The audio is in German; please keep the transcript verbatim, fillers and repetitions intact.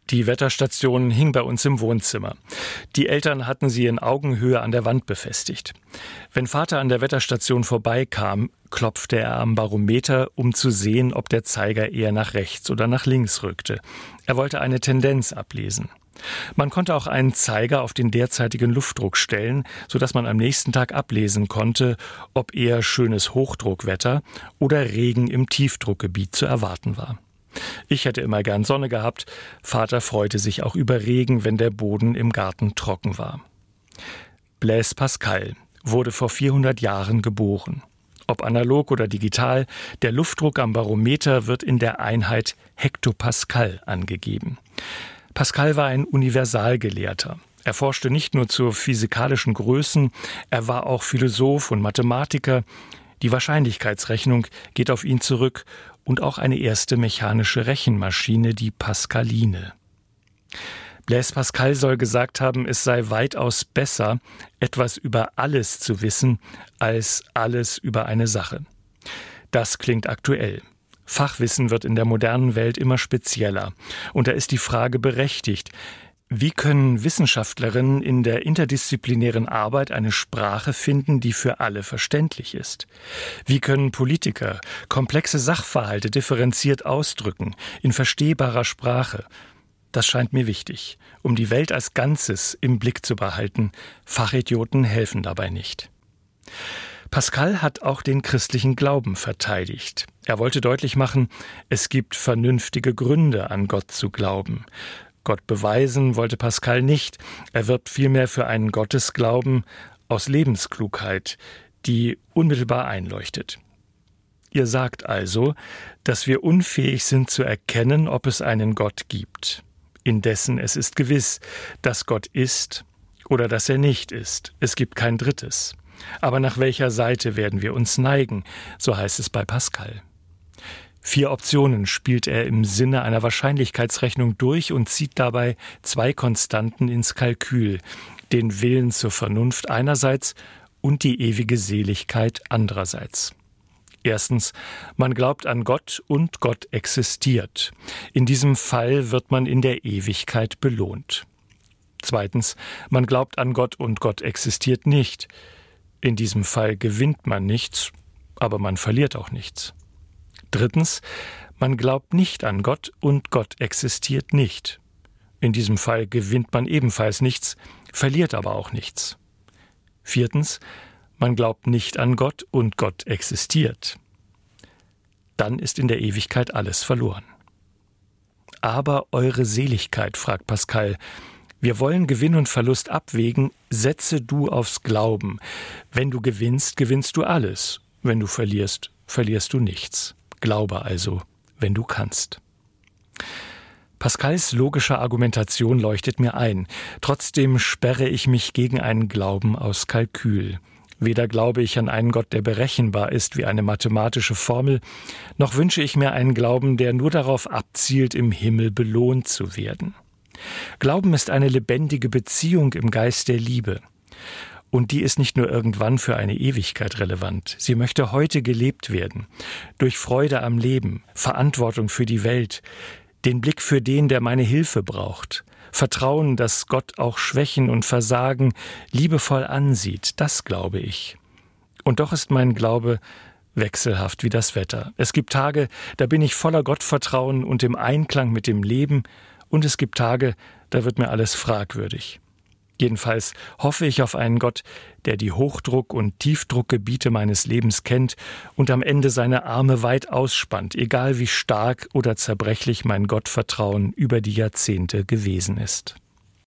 Die Wetterstation hing bei uns im Wohnzimmer. Die Eltern hatten sie in Augenhöhe an der Wand befestigt. Wenn Vater an der Wetterstation vorbeikam, klopfte er am Barometer, um zu sehen, ob der Zeiger eher nach rechts oder nach links rückte. Er wollte eine Tendenz ablesen. Man konnte auch einen Zeiger auf den derzeitigen Luftdruck stellen, sodass man am nächsten Tag ablesen konnte, ob eher schönes Hochdruckwetter oder Regen im Tiefdruckgebiet zu erwarten war. Ich hätte immer gern Sonne gehabt, Vater freute sich auch über Regen, wenn der Boden im Garten trocken war. Blaise Pascal wurde vor vierhundert Jahren geboren. Ob analog oder digital, der Luftdruck am Barometer wird in der Einheit Hektopascal angegeben. Pascal war ein Universalgelehrter. Er forschte nicht nur zu physikalischen Größen, er war auch Philosoph und Mathematiker. Die Wahrscheinlichkeitsrechnung geht auf ihn zurück und auch eine erste mechanische Rechenmaschine, die Pascaline. Blaise Pascal soll gesagt haben, es sei weitaus besser, etwas über alles zu wissen, als alles über eine Sache. Das klingt aktuell. Fachwissen wird in der modernen Welt immer spezieller. Und da ist die Frage berechtigt: Wie können Wissenschaftlerinnen in der interdisziplinären Arbeit eine Sprache finden, die für alle verständlich ist? Wie können Politiker komplexe Sachverhalte differenziert ausdrücken, in verstehbarer Sprache? Das scheint mir wichtig, um die Welt als Ganzes im Blick zu behalten. Fachidioten helfen dabei nicht. Pascal hat auch den christlichen Glauben verteidigt. Er wollte deutlich machen, es gibt vernünftige Gründe, an Gott zu glauben. Gott beweisen wollte Pascal nicht. Er wirbt vielmehr für einen Gottesglauben aus Lebensklugheit, die unmittelbar einleuchtet. Ihr sagt also, dass wir unfähig sind zu erkennen, ob es einen Gott gibt. Indessen es ist gewiss, dass Gott ist oder dass er nicht ist. Es gibt kein Drittes. Aber nach welcher Seite werden wir uns neigen? So heißt es bei Pascal. Vier Optionen spielt er im Sinne einer Wahrscheinlichkeitsrechnung durch und zieht dabei zwei Konstanten ins Kalkül: den Willen zur Vernunft einerseits und die ewige Seligkeit andererseits. Erstens, man glaubt an Gott und Gott existiert. In diesem Fall wird man in der Ewigkeit belohnt. Zweitens, man glaubt an Gott und Gott existiert nicht. In diesem Fall gewinnt man nichts, aber man verliert auch nichts. Drittens, man glaubt nicht an Gott und Gott existiert nicht. In diesem Fall gewinnt man ebenfalls nichts, verliert aber auch nichts. Viertens, man glaubt nicht an Gott und Gott existiert. Dann ist in der Ewigkeit alles verloren. Aber eure Seligkeit, fragt Pascal. Wir wollen Gewinn und Verlust abwägen, setze du aufs Glauben. Wenn du gewinnst, gewinnst du alles. Wenn du verlierst, verlierst du nichts. Glaube also, wenn du kannst. Pascals logische Argumentation leuchtet mir ein. Trotzdem sperre ich mich gegen einen Glauben aus Kalkül. Weder glaube ich an einen Gott, der berechenbar ist wie eine mathematische Formel, noch wünsche ich mir einen Glauben, der nur darauf abzielt, im Himmel belohnt zu werden. Glauben ist eine lebendige Beziehung im Geist der Liebe. Und die ist nicht nur irgendwann für eine Ewigkeit relevant. Sie möchte heute gelebt werden. Durch Freude am Leben, Verantwortung für die Welt, den Blick für den, der meine Hilfe braucht. Vertrauen, dass Gott auch Schwächen und Versagen liebevoll ansieht. Das glaube ich. Und doch ist mein Glaube wechselhaft wie das Wetter. Es gibt Tage, da bin ich voller Gottvertrauen und im Einklang mit dem Leben. Und es gibt Tage, da wird mir alles fragwürdig. Jedenfalls hoffe ich auf einen Gott, der die Hochdruck- und Tiefdruckgebiete meines Lebens kennt und am Ende seine Arme weit ausspannt, egal wie stark oder zerbrechlich mein Gottvertrauen über die Jahrzehnte gewesen ist.